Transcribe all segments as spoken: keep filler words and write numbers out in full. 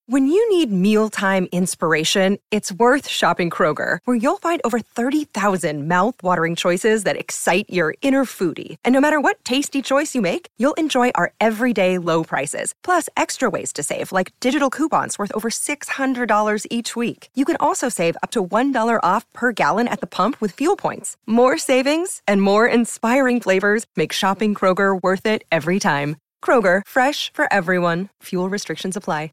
When you need mealtime inspiration, it's worth shopping Kroger, where you'll find over thirty thousand mouth-watering choices that excite your inner foodie. And no matter what tasty choice you make, you'll enjoy our everyday low prices, plus extra ways to save, like digital coupons worth over six hundred dollars each week. You can also save up to one dollar off per gallon at the pump with fuel points. More savings and more inspiring flavors make shopping Kroger worth it every time. Kroger, fresh for everyone. Fuel restrictions apply.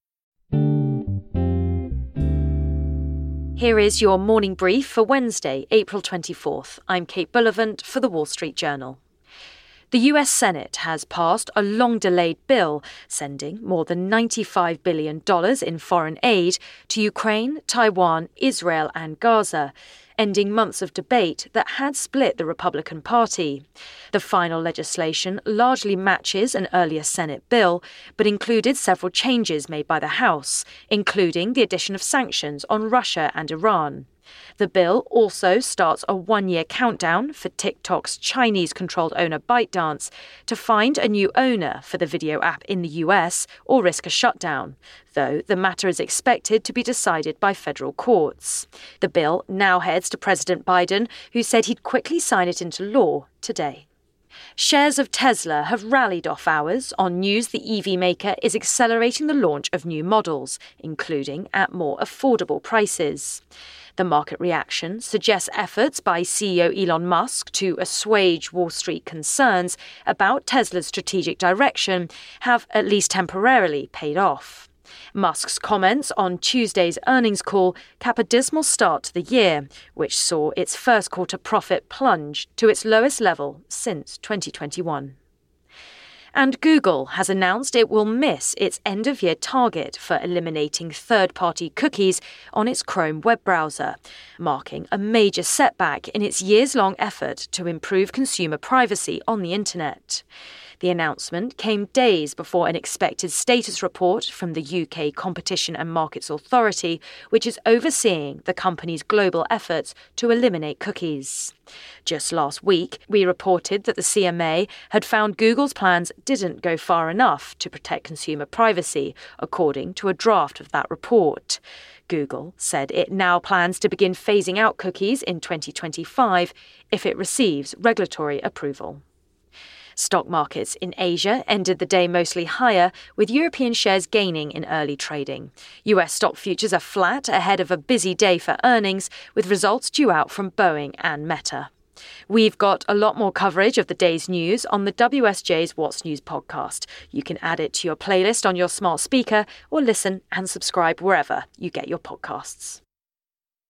Here is your morning brief for Wednesday, April twenty-fourth. I'm Kate Bullivant for The Wall Street Journal. The U S Senate has passed a long-delayed bill sending more than ninety-five billion dollars in foreign aid to Ukraine, Taiwan, Israel and Gaza, ending months of debate that had split the Republican Party. The final legislation largely matches an earlier Senate bill, but included several changes made by the House, including the addition of sanctions on Russia and Iran. The bill also starts a one-year countdown for TikTok's Chinese-controlled owner ByteDance to find a new owner for the video app in the U S or risk a shutdown, though the matter is expected to be decided by federal courts. The bill now heads to President Biden, who said he'd quickly sign it into law today. Shares of Tesla have rallied off hours on news the E V maker is accelerating the launch of new models, including at more affordable prices. The market reaction suggests efforts by C E O Elon Musk to assuage Wall Street concerns about Tesla's strategic direction have at least temporarily paid off. Musk's comments on Tuesday's earnings call cap a dismal start to the year, which saw its first quarter profit plunge to its lowest level since twenty twenty-one. And Google has announced it will miss its end-of-year target for eliminating third-party cookies on its Chrome web browser, marking a major setback in its years-long effort to improve consumer privacy on the internet. The announcement came days before an expected status report from the U K Competition and Markets Authority, which is overseeing the company's global efforts to eliminate cookies. Just last week, we reported that the C M A had found Google's plans didn't go far enough to protect consumer privacy, according to a draft of that report. Google said it now plans to begin phasing out cookies in twenty twenty-five if it receives regulatory approval. Stock markets in Asia ended the day mostly higher, with European shares gaining in early trading. U S stock futures are flat ahead of a busy day for earnings, with results due out from Boeing and Meta. We've got a lot more coverage of the day's news on the W S J's What's News podcast. You can add it to your playlist on your smart speaker or listen and subscribe wherever you get your podcasts.